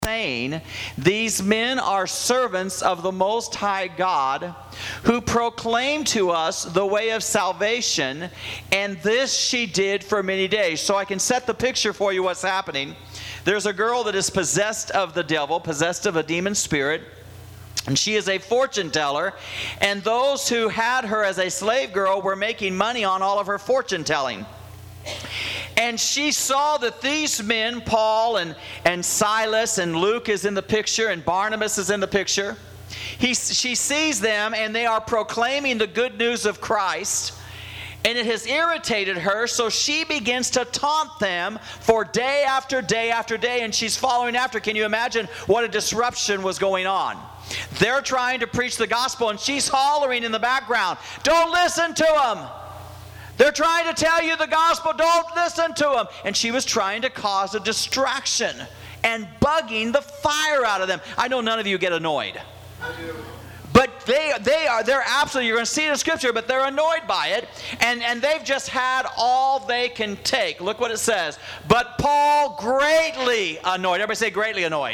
saying, these men are servants of the Most High God, who proclaim to us the way of salvation, and this she did for many days. So I can set the picture for you what's happening. There's a girl that is possessed of the devil, possessed of a demon spirit, and she is a fortune teller, and those who had her as a slave girl were making money on all of her fortune telling. And she saw that these men, Paul and Silas, and Luke is in the picture, and Barnabas is in the picture. She sees them, and they are proclaiming the good news of Christ. And it has irritated her, so she begins to taunt them for day after day after day, and she's following after. Can you imagine what a disruption was going on? They're trying to preach the gospel, and she's hollering in the background, "Don't listen to them! They're trying to tell you the gospel, don't listen to them!" And she was trying to cause a distraction and bugging the fire out of them. I know none of you get annoyed. I do. But they're absolutely, you're going to see it in Scripture, but they're annoyed by it. And they've just had all they can take. Look what it says. But Paul, greatly annoyed. Everybody say greatly annoyed.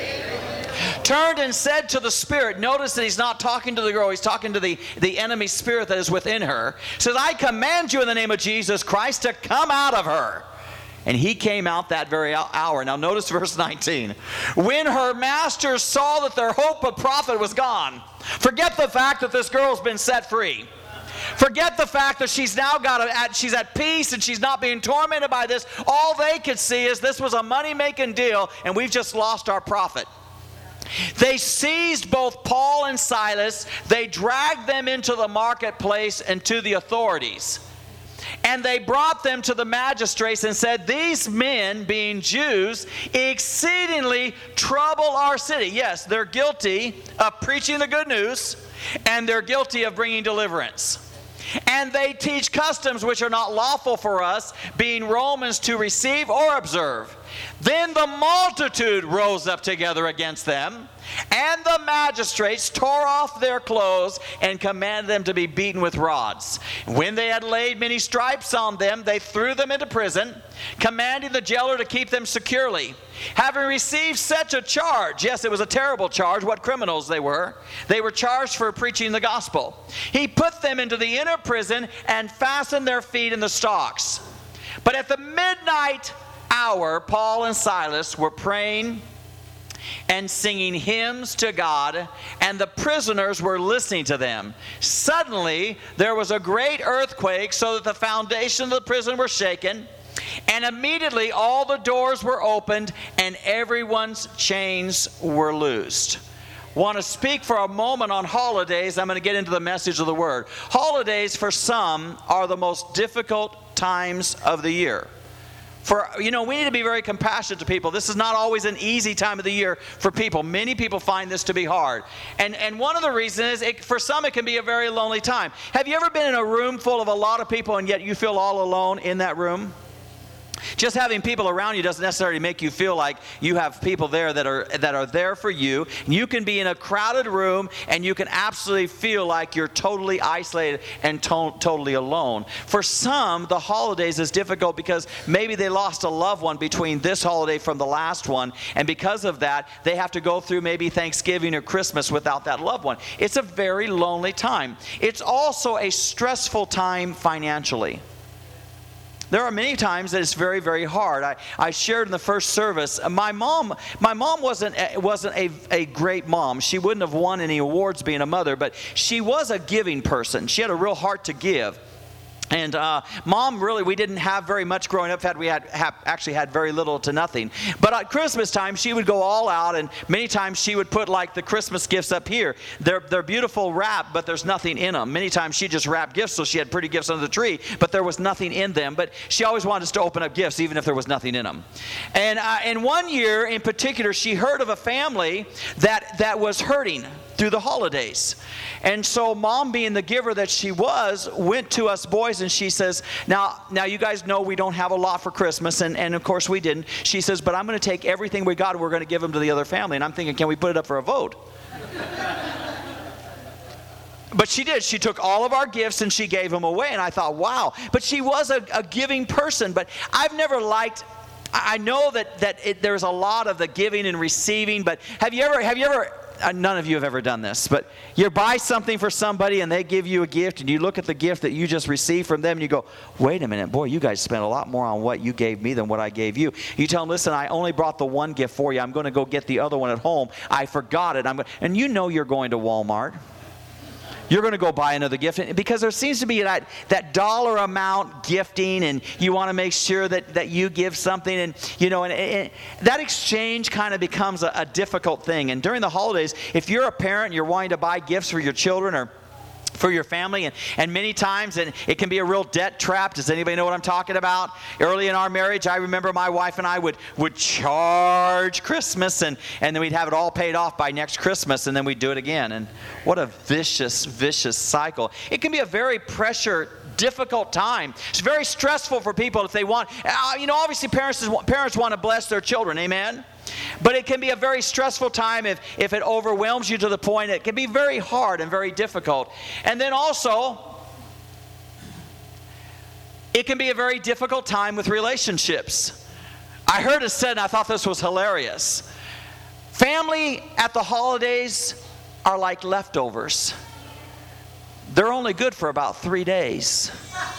Turned and said to the spirit. Notice that he's not talking to the girl. He's talking to the enemy spirit that is within her. Says, "I command you in the name of Jesus Christ to come out of her." And he came out that very hour. Now notice verse 19. When her masters saw that their hope of profit was gone. Forget the fact that this girl's been set free. Forget the fact that she's now she's at peace and she's not being tormented by this. All they could see is this was a money-making deal, and we've just lost our profit. They seized both Paul and Silas. They dragged them into the marketplace and to the authorities. And they brought them to the magistrates and said, "These men, being Jews, exceedingly trouble our city." Yes, they're guilty of preaching the good news, and they're guilty of bringing deliverance. "And they teach customs which are not lawful for us, being Romans, to receive or observe." Then the multitude rose up together against them, and the magistrates tore off their clothes and commanded them to be beaten with rods. When they had laid many stripes on them, they threw them into prison, commanding the jailer to keep them securely. Having received such a charge, yes, it was a terrible charge, what criminals they were charged for preaching the gospel. He put them into the inner prison and fastened their feet in the stocks. But at the midnight hour, Paul and Silas were praying and singing hymns to God, and the prisoners were listening to them. Suddenly there was a great earthquake, so that the foundation of the prison were shaken, and immediately all the doors were opened and everyone's chains were loosed. Want to speak for a moment on holidays. I'm going to get into the message of the word. Holidays for some are the most difficult times of the year. We need to be very compassionate to people. This is not always an easy time of the year for people. Many people find this to be hard. And one of the reasons is, for some, it can be a very lonely time. Have you ever been in a room full of a lot of people and yet you feel all alone in that room? Just having people around you doesn't necessarily make you feel like you have people there that are there for you. You can be in a crowded room and you can absolutely feel like you're totally isolated and totally alone. For some, the holidays is difficult because maybe they lost a loved one between this holiday from the last one, and because of that, they have to go through maybe Thanksgiving or Christmas without that loved one. It's a very lonely time. It's also a stressful time financially. There are many times that it's very, very hard. I shared in the first service, my mom wasn't a great mom. She wouldn't have won any awards being a mother, but she was a giving person. She had a real heart to give. And Mom, really, we didn't have very much growing up. We actually had very little to nothing. But at Christmas time, she would go all out, and many times she would put like the Christmas gifts up here. They're beautiful wrap, but there's nothing in them. Many times she just wrapped gifts, so she had pretty gifts under the tree, but there was nothing in them. But she always wanted us to open up gifts, even if there was nothing in them. And one year in particular, she heard of a family that was hurting through the holidays. And so Mom, being the giver that she was, went to us boys and she says, now you guys know we don't have a lot for Christmas, and of course we didn't. She says, but I'm going to take everything we got and we're going to give them to the other family. And I'm thinking, can we put it up for a vote? But she did. She took all of our gifts and she gave them away. And I thought, wow. But she was a giving person. But I've never liked I know that there's a lot of the giving and receiving, but have you ever, none of you have ever done this, but you buy something for somebody and they give you a gift and you look at the gift that you just received from them and you go, wait a minute, boy, you guys spent a lot more on what you gave me than what I gave you. You tell them, listen, I only brought the one gift for you. I'm going to go get the other one at home. I forgot it. And you know you're going to Walmart. You're going to go buy another gift because there seems to be that dollar amount gifting, and you want to make sure that you give something, and and that exchange kind of becomes a difficult thing. And during the holidays, if you're a parent and you're wanting to buy gifts for your children or for your family, and many times, and it can be a real debt trap. Does anybody know what I'm talking about? Early in our marriage, I remember my wife and I would charge Christmas, and then we'd have it all paid off by next Christmas, and then we'd do it again. And what a vicious cycle. It can be a very difficult time. It's very stressful for people if they want. Obviously parents want to bless their children. Amen. But it can be a very stressful time if it overwhelms you to the point it can be very hard and very difficult. And then also, it can be a very difficult time with relationships. I heard it said, and I thought this was hilarious. Family at the holidays are like leftovers. They're only good for about 3 days.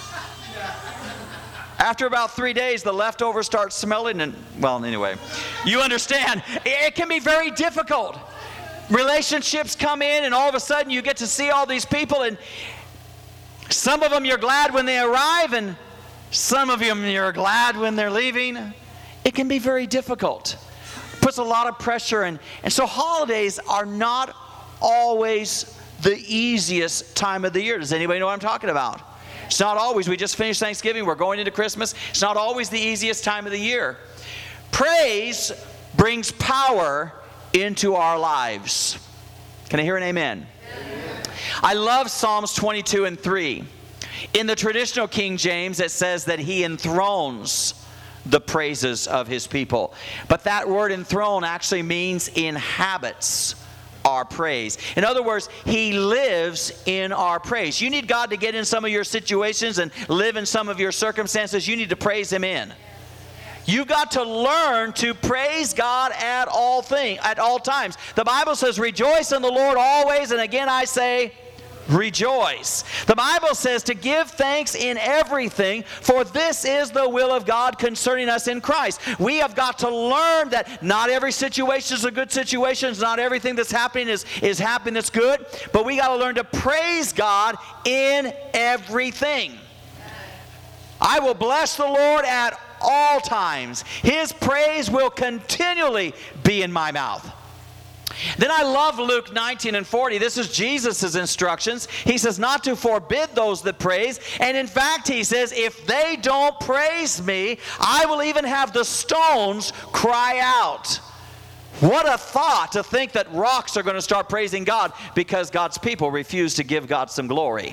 After about 3 days, the leftovers start smelling, and, well, anyway, you understand. It can be very difficult. Relationships come in, and all of a sudden you get to see all these people, and some of them you're glad when they arrive, and some of them you're glad when they're leaving. It can be very difficult. It puts a lot of pressure, and so holidays are not always the easiest time of the year. Does anybody know what I'm talking about? It's not always. We just finished Thanksgiving. We're going into Christmas. It's not always the easiest time of the year. Praise brings power into our lives. Can I hear an amen? Amen. I love Psalms 22 and 3. In the traditional King James, it says that he enthrones the praises of his people. But that word enthrone actually means inhabits our praise. In other words, he lives in our praise. You need God to get in some of your situations and live in some of your circumstances. You need to praise him in. You've got to learn to praise God at all times. The Bible says, rejoice in the Lord always, and again I say, rejoice. The Bible says to give thanks in everything, for this is the will of God concerning us in Christ. We have got to learn that not every situation is a good situation. Not everything that's happening is happening that's good. But we got to learn to praise God in everything. I will bless the Lord at all times. His praise will continually be in my mouth. Then I love Luke 19 and 40. This is Jesus' instructions. He says not to forbid those that praise. And in fact, he says, if they don't praise me, I will even have the stones cry out. What a thought to think that rocks are going to start praising God because God's people refuse to give God some glory.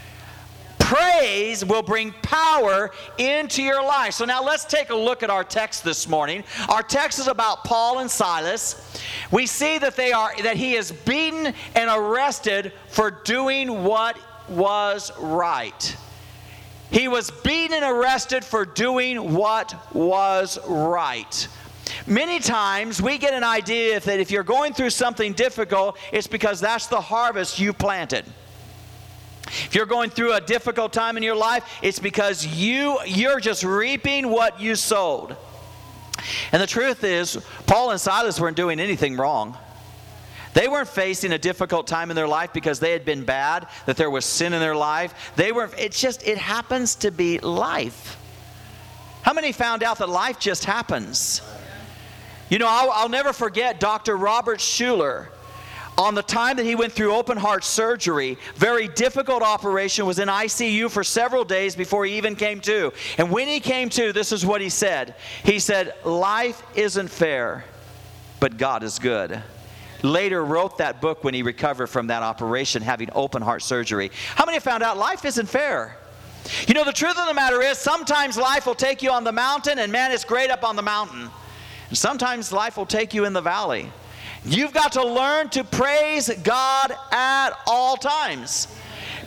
Praise will bring power into your life. So now let's take a look at our text this morning. Our text is about Paul and Silas. We see that he is beaten and arrested for doing what was right. He was beaten and arrested for doing what was right. Many times we get an idea that if you're going through something difficult, it's because that's the harvest you planted. If you're going through a difficult time in your life, it's because you're just reaping what you sowed. And the truth is, Paul and Silas weren't doing anything wrong. They weren't facing a difficult time in their life because they had been bad, that there was sin in their life. It happens to be life. How many found out that life just happens? I'll never forget Dr. Robert Schuller. On the time that he went through open heart surgery, very difficult operation, was in ICU for several days before he even came to. And when he came to, this is what he said. He said, life isn't fair, but God is good. Later wrote that book when he recovered from that operation, having open heart surgery. How many found out life isn't fair? The truth of the matter is, sometimes life will take you on the mountain, and man, it's great up on the mountain. And sometimes life will take you in the valley. You've got to learn to praise God at all times.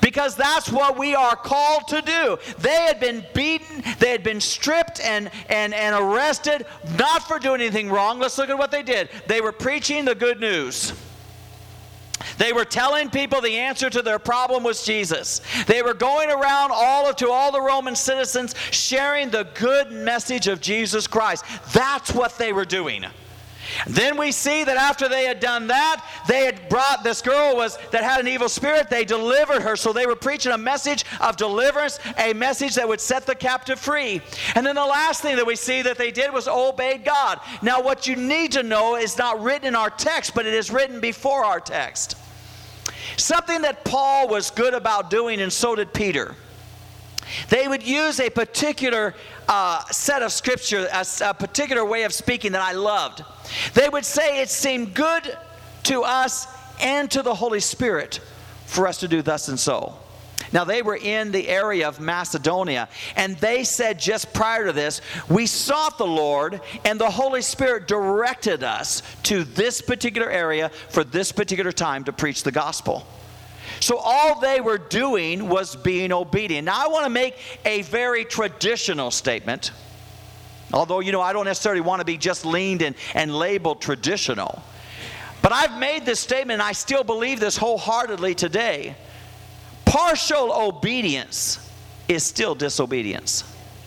Because that's what we are called to do. They had been beaten, they had been stripped and arrested, not for doing anything wrong. Let's look at what they did. They were preaching the good news. They were telling people the answer to their problem was Jesus. They were going around to all the Roman citizens sharing the good message of Jesus Christ. That's what they were doing. Then we see that after they had done that, they had brought this girl that had an evil spirit. They delivered her. So they were preaching a message of deliverance, a message that would set the captive free. And then the last thing that we see that they did was obeyed God. Now what you need to know is not written in our text, but it is written before our text. Something that Paul was good about doing, and so did Peter. They would use a particular set of scripture, a particular way of speaking that I loved. They would say it seemed good to us and to the Holy Spirit for us to do thus and so. Now they were in the area of Macedonia, and they said just prior to this, we sought the Lord and the Holy Spirit directed us to this particular area for this particular time to preach the gospel. So all they were doing was being obedient. Now I want to make a very traditional statement. Although, I don't necessarily want to be just leaned and labeled traditional. But I've made this statement, and I still believe this wholeheartedly today. Partial obedience is still disobedience.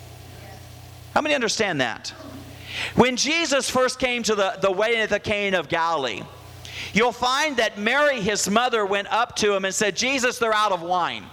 How many understand that? When Jesus first came to the wedding at the Cana of Galilee, you'll find that Mary, his mother, went up to him and said, Jesus, they're out of wine.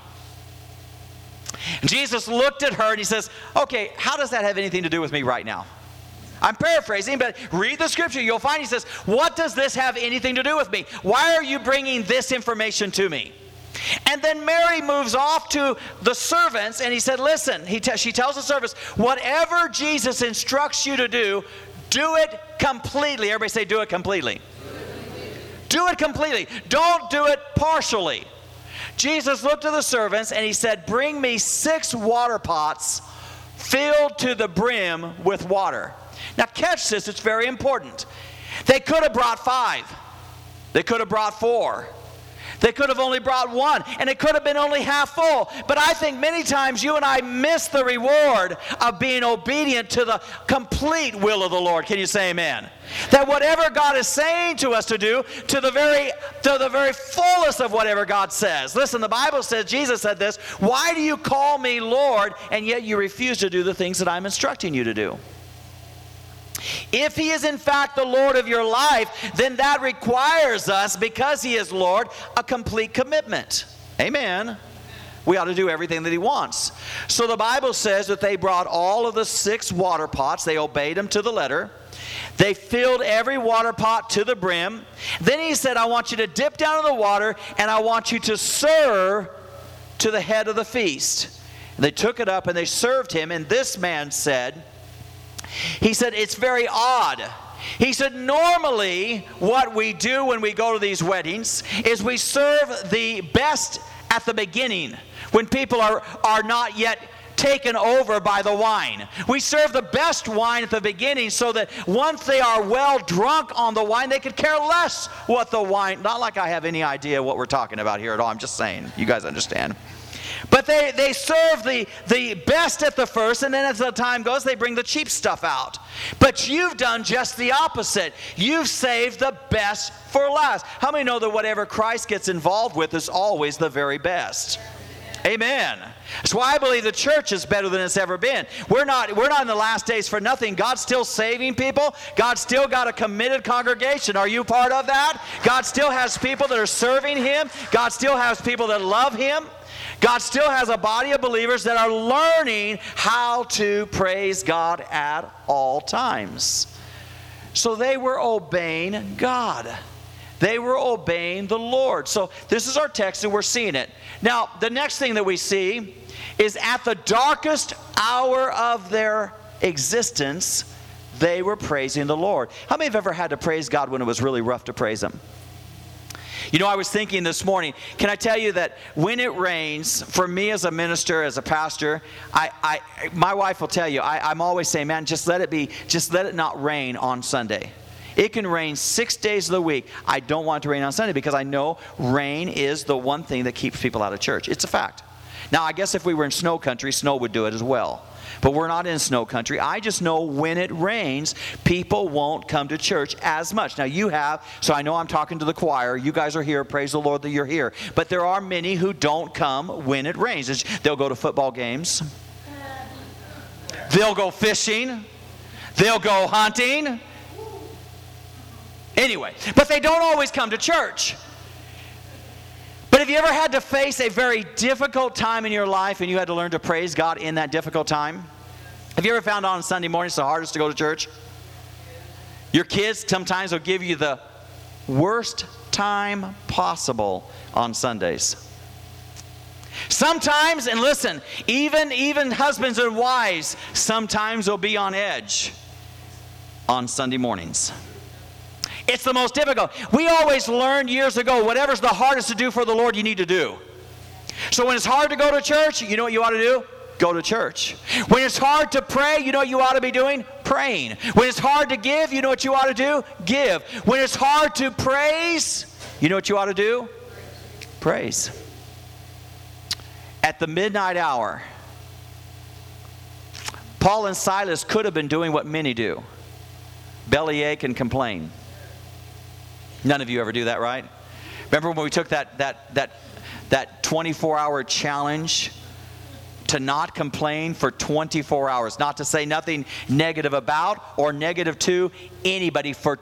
And Jesus looked at her and he says, okay, how does that have anything to do with me right now? I'm paraphrasing, but read the scripture. You'll find he says, what does this have anything to do with me? Why are you bringing this information to me? And then Mary moves off to the servants and he said, listen, she tells the servants, whatever Jesus instructs you to do it completely. Everybody say, do it completely. Do it completely. Don't do it partially. Jesus looked at the servants and he said, bring me 6 water pots filled to the brim with water. Now catch this, it's very important. They could have brought 5. They could have brought 4. They could have only brought 1, and it could have been only half full. But I think many times you and I miss the reward of being obedient to the complete will of the Lord. Can you say amen? That whatever God is saying to us to do, to the very fullest of whatever God says. Listen, the Bible says, Jesus said this, why do you call me Lord, and yet you refuse to do the things that I'm instructing you to do? If he is in fact the Lord of your life, then that requires us, because he is Lord, a complete commitment. Amen. We ought to do everything that he wants. So the Bible says that they brought all of the 6 water pots. They obeyed him to the letter. They filled every water pot to the brim. Then he said, I want you to dip down in the water, and I want you to serve to the head of the feast. And they took it up and they served him, and this man said, he said, it's very odd. He said, normally what we do when we go to these weddings is we serve the best at the beginning when people are not yet taken over by the wine. We serve the best wine at the beginning so that once they are well drunk on the wine, they could care less what the wine, not like I have any idea what we're talking about here at all. I'm just saying, you guys understand. But they serve the best at the first, and then as the time goes, they bring the cheap stuff out. But you've done just the opposite. You've saved the best for last. How many know that whatever Christ gets involved with is always the very best? Amen. That's why I believe the church is better than it's ever been. We're not in the last days for nothing. God's still saving people. God's still got a committed congregation. Are you part of that? God still has people that are serving him. God still has people that love him. God still has a body of believers that are learning how to praise God at all times. So they were obeying God. They were obeying the Lord. So this is our text and we're seeing it. Now, the next thing that we see is at the darkest hour of their existence, they were praising the Lord. How many have ever had to praise God when it was really rough to praise him? I was thinking this morning, can I tell you that when it rains, for me as a minister, as a pastor, my wife will tell you, I'm always saying, man, just let it not rain on Sunday. It can rain 6 days of the week. I don't want it to rain on Sunday because I know rain is the one thing that keeps people out of church. It's a fact. Now, I guess if we were in snow country, snow would do it as well. But we're not in snow country. I just know when it rains, people won't come to church as much. Now, you have, so I know I'm talking to the choir. You guys are here. Praise the Lord that you're here. But there are many who don't come when it rains. They'll go to football games. They'll go fishing. They'll go hunting. Anyway, but they don't always come to church. But have you ever had to face a very difficult time in your life and you had to learn to praise God in that difficult time? Have you ever found on Sunday morning it's the hardest to go to church? Your kids sometimes will give you the worst time possible on Sundays. Sometimes, and listen, even husbands and wives sometimes will be on edge on Sunday mornings. It's the most difficult. We always learned years ago, whatever's the hardest to do for the Lord, you need to do. So when it's hard to go to church, you know what you ought to do? Go to church. When it's hard to pray, you know what you ought to be doing? Praying. When it's hard to give, you know what you ought to do? Give. When it's hard to praise, you know what you ought to do? Praise. At the midnight hour, Paul and Silas could have been doing what many do. Bellyache and complain. None of you ever do that, right? Remember when we took that 24-hour challenge to not complain for 24 hours, not to say nothing negative about or negative to anybody for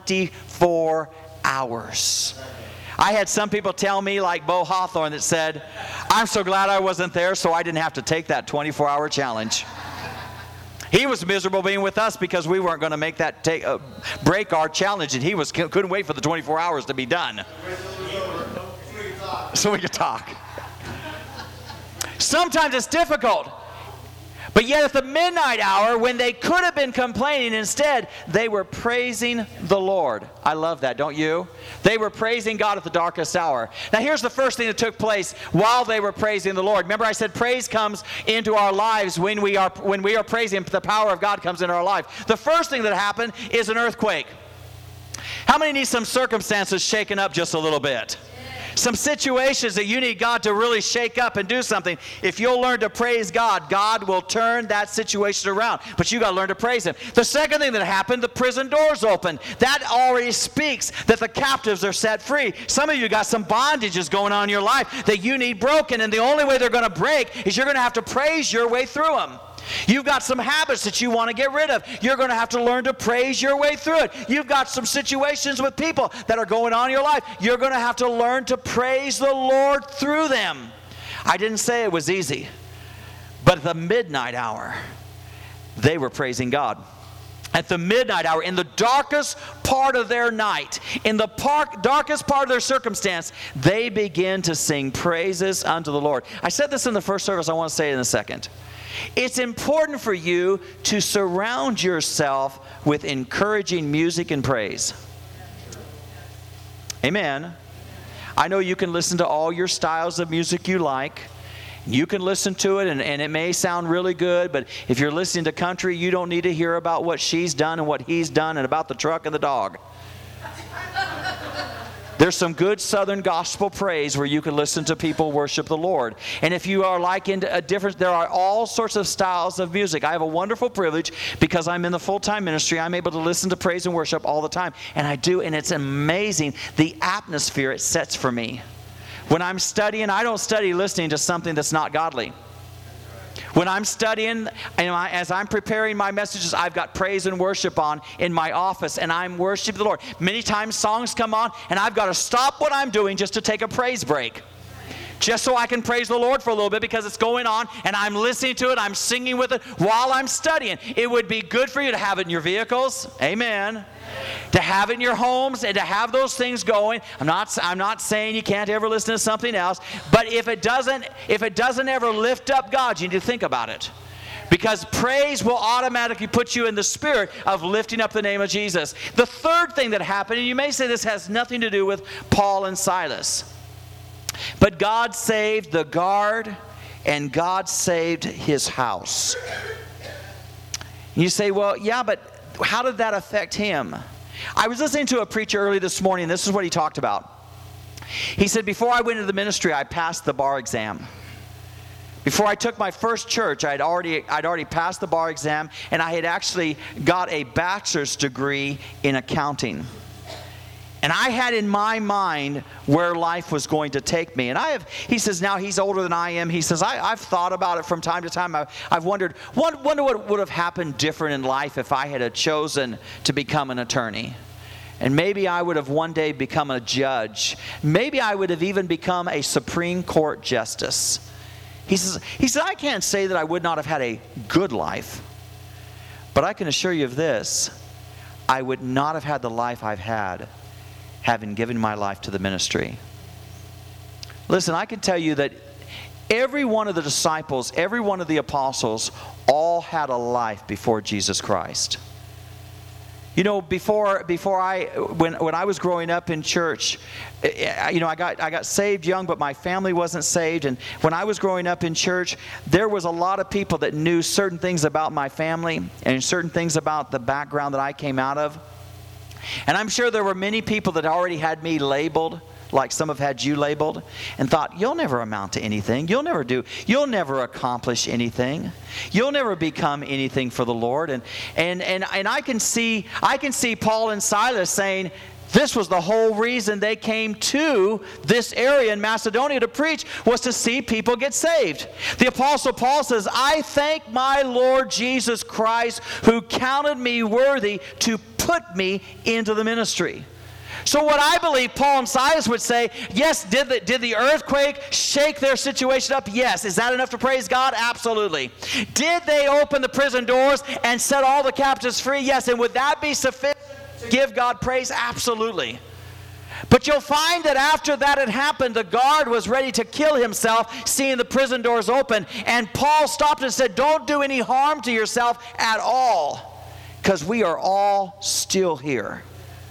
24 hours. I had some people tell me, like Bo Hawthorne, that said, I'm so glad I wasn't there so I didn't have to take that 24-hour challenge. He was miserable being with us because we weren't going to make that break our challenge, and he couldn't wait for the 24 hours to be done. So we could talk. Sometimes it's difficult. But yet at the midnight hour, when they could have been complaining, instead, they were praising the Lord. I love that, don't you? They were praising God at the darkest hour. Now here's the first thing that took place while they were praising the Lord. Remember I said praise comes into our lives when we are praising. The power of God comes into our life. The first thing that happened is an earthquake. How many need some circumstances shaken up just a little bit? Some situations that you need God to really shake up and do something. If you'll learn to praise God, God will turn that situation around. But you got to learn to praise Him. The second thing that happened, the prison doors opened. That already speaks that the captives are set free. Some of you got some bondages going on in your life that you need broken, and the only way they're going to break is you're going to have to praise your way through them. You've got some habits that you want to get rid of. You're going to have to learn to praise your way through it. You've got some situations with people that are going on in your life. You're going to have to learn to praise the Lord through them. I didn't say it was easy, but at the midnight hour, they were praising God. At the midnight hour, in the darkest part of their night, in the darkest part of their circumstance, they begin to sing praises unto the Lord. I said this in the first service. I want to say it in a second. It's important for you to surround yourself with encouraging music and praise. Amen. I know you can listen to all your styles of music you like. You can listen to it, and it may sound really good, but if you're listening to country, you don't need to hear about what she's done and what he's done and about the truck and the dog. There's some good Southern gospel praise where you can listen to people worship the Lord. And if you are like into a different, there are all sorts of styles of music. I have a wonderful privilege because I'm in the full-time ministry. I'm able to listen to praise and worship all the time. And I do, and it's amazing the atmosphere it sets for me. When I'm studying, I don't study listening to something that's not godly. When I'm studying, as I'm preparing my messages, I've got praise and worship on in my office, and I'm worshiping the Lord. Many times songs come on, and I've got to stop what I'm doing just to take a praise break. Just so I can praise the Lord for a little bit because it's going on, and I'm listening to it, I'm singing with it while I'm studying. It would be good for you to have it in your vehicles. Amen. To have it in your homes and to have those things going. I'm not saying you can't ever listen to something else, but if it doesn't ever lift up God, you need to think about it. Because praise will automatically put you in the spirit of lifting up the name of Jesus. The third thing that happened, and you may say this has nothing to do with Paul and Silas, but God saved the guard and God saved his house. You say, well, yeah, but how did that affect him? I was listening to a preacher early this morning. This is what he talked about. He said, before I went into the ministry, I passed the bar exam. Before I took my first church, I'd already passed the bar exam, and I had actually got a bachelor's degree in accounting. And I had in my mind where life was going to take me. And he says, now he's older than I am. He says, I've thought about it from time to time. I've wondered what would have happened different in life if I had chosen to become an attorney. And maybe I would have one day become a judge. Maybe I would have even become a Supreme Court justice. He says, I can't say that I would not have had a good life. But I can assure you of this. I would not have had the life I've had having given my life to the ministry. Listen, I can tell you that every one of the disciples, every one of the apostles, all had a life before Jesus Christ. You know, when I was growing up in church, I got saved young, but my family wasn't saved. And when I was growing up in church, there was a lot of people that knew certain things about my family and certain things about the background that I came out of. And I'm sure there were many people that already had me labeled, like some have had you labeled, and thought, you'll never amount to anything. You'll never accomplish anything. You'll never become anything for the Lord. And I can see Paul and Silas saying, this was the whole reason they came to this area in Macedonia to preach, was to see people get saved. The Apostle Paul says, I thank my Lord Jesus Christ who counted me worthy to put me into the ministry. So what I believe Paul and Silas would say, yes, did the earthquake shake their situation up? Yes. Is that enough to praise God? Absolutely. Did they open the prison doors and set all the captives free? Yes. And would that be sufficient to give God praise? Absolutely. But you'll find that after that had happened, the guard was ready to kill himself, seeing the prison doors open. And Paul stopped and said, don't do any harm to yourself at all, because we are all still here.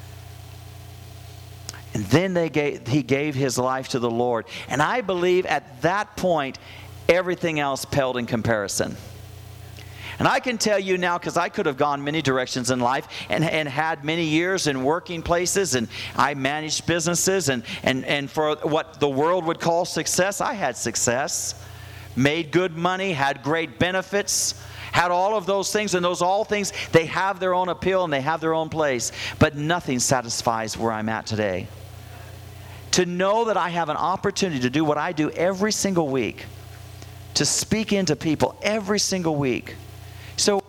And then he gave his life to the Lord. And I believe at that point, everything else paled in comparison. And I can tell you now, because I could have gone many directions in life and had many years in working places, and I managed businesses, and for what the world would call success, I had success. Made good money, had great benefits, had all of those things, and those all things, they have their own appeal and they have their own place. But nothing satisfies where I'm at today. To know that I have an opportunity to do what I do every single week, to speak into people every single week. So,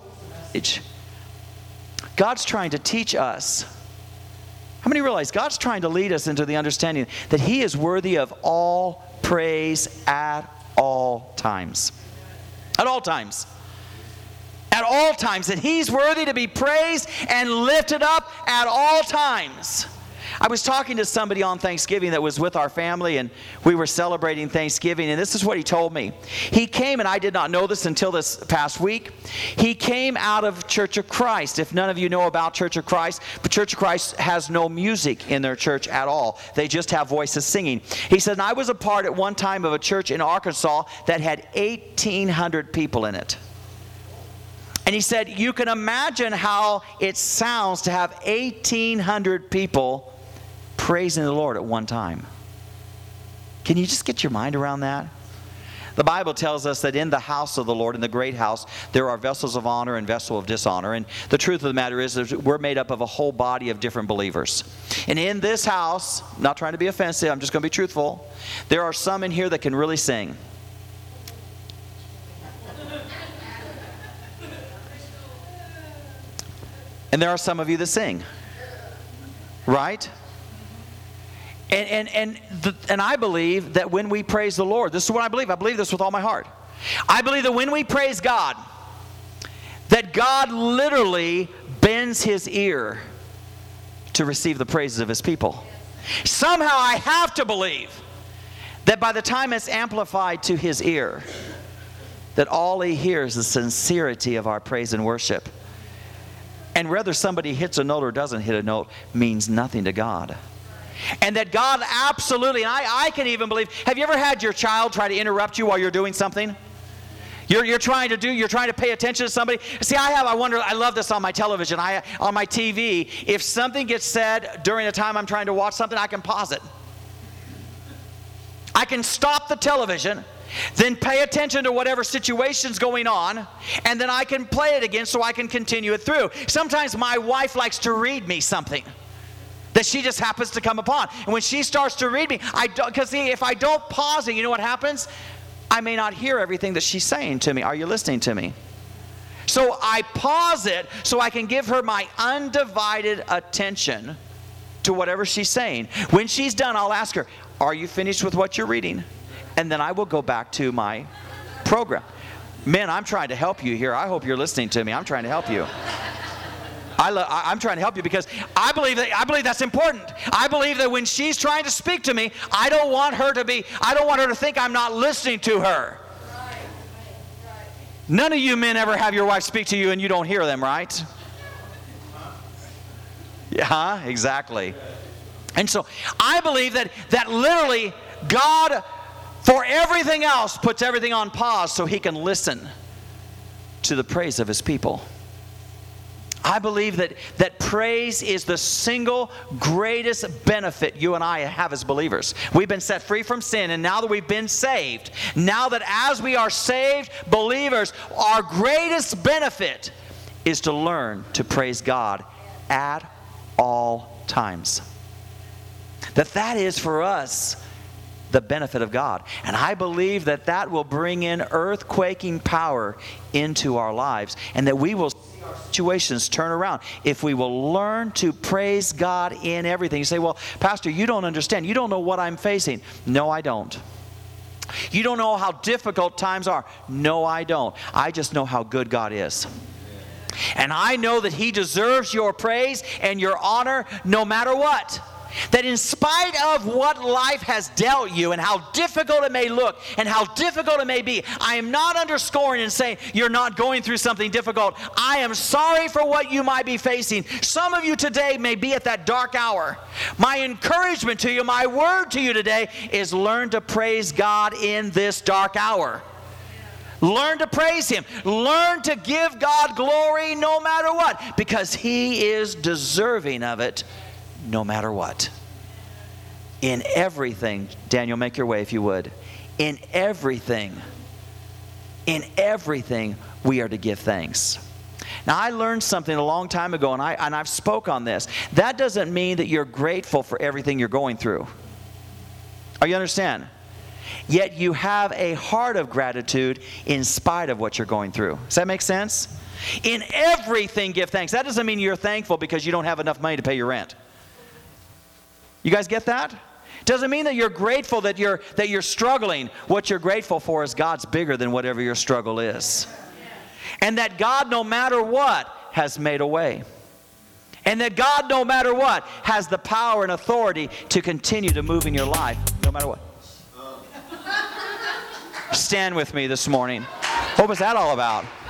God's trying to teach us. How many realize God's trying to lead us into the understanding that He is worthy of all praise at all times? At all times. At all times. And He's worthy to be praised and lifted up at all times. I was talking to somebody on Thanksgiving that was with our family, and we were celebrating Thanksgiving, and this is what he told me. He came, and I did not know this until this past week. He came out of Church of Christ. If none of you know about Church of Christ, but Church of Christ has no music in their church at all. They just have voices singing. He said, and I was a part at one time of a church in Arkansas that had 1,800 people in it. And he said, you can imagine how it sounds to have 1,800 people praising the Lord at one time. Can you just get your mind around that? The Bible tells us that in the house of the Lord, in the great house, there are vessels of honor and vessels of dishonor. And the truth of the matter is that we're made up of a whole body of different believers. And in this house, not trying to be offensive, I'm just going to be truthful, there are some in here that can really sing. And there are some of you that sing. Right? And I believe that when we praise the Lord, this is what I believe this with all my heart. I believe that when we praise God, that God literally bends His ear to receive the praises of His people. Somehow I have to believe that by the time it's amplified to His ear, that all He hears is the sincerity of our praise and worship. And whether somebody hits a note or doesn't hit a note means nothing to God. And that God absolutely, and I can even believe, have you ever had your child try to interrupt you while you're doing something? You're trying to pay attention to somebody. See, I love this on my television, on my TV. If something gets said during the time I'm trying to watch something, I can pause it. I can stop the television, then pay attention to whatever situation's going on, and then I can play it again so I can continue it through. Sometimes my wife likes to read me something that she just happens to come upon. And when she starts to read me, because see, if I don't pause it, you know what happens? I may not hear everything that she's saying to me. Are you listening to me? So I pause it so I can give her my undivided attention to whatever she's saying. When she's done, I'll ask her, are you finished with what you're reading? And then I will go back to my program. Men, I'm trying to help you here. I hope you're listening to me. I'm trying to help you. I'm trying to help you because I believe that's important. I believe that when she's trying to speak to me, I don't want her to think I'm not listening to her. Right. None of you men ever have your wife speak to you and you don't hear them, right? Yeah, exactly. And so I believe that literally God, for everything else, puts everything on pause so He can listen to the praise of His people. I believe that praise is the single greatest benefit you and I have as believers. We've been set free from sin, and now that we've been saved, now that as we are saved believers, our greatest benefit is to learn to praise God at all times. That is for us the benefit of God. And I believe that will bring in earthquaking power into our lives, and that we will see our situations turn around if we will learn to praise God in everything. You say, well, Pastor, you don't understand. You don't know what I'm facing. No, I don't. You don't know how difficult times are. No, I don't. I just know how good God is. And I know that He deserves your praise and your honor no matter what. That in spite of what life has dealt you and how difficult it may look and how difficult it may be, I am not underscoring and saying you're not going through something difficult. I am sorry for what you might be facing. Some of you today may be at that dark hour. My encouragement to you, my word to you today is learn to praise God in this dark hour. Learn to praise Him. Learn to give God glory no matter what, because He is deserving of it no matter what. In everything, Daniel, make your way if you would. In everything, we are to give thanks. Now, I learned something a long time ago, and I've spoke on this. That doesn't mean that you're grateful for everything you're going through. Are you understand? Yet you have a heart of gratitude in spite of what you're going through. Does that make sense? In everything, give thanks. That doesn't mean you're thankful because you don't have enough money to pay your rent. You guys get that? Doesn't mean that you're grateful that you're struggling. What you're grateful for is God's bigger than whatever your struggle is. And that God, no matter what, has made a way. And that God, no matter what, has the power and authority to continue to move in your life, no matter what. Stand with me this morning. What was that all about?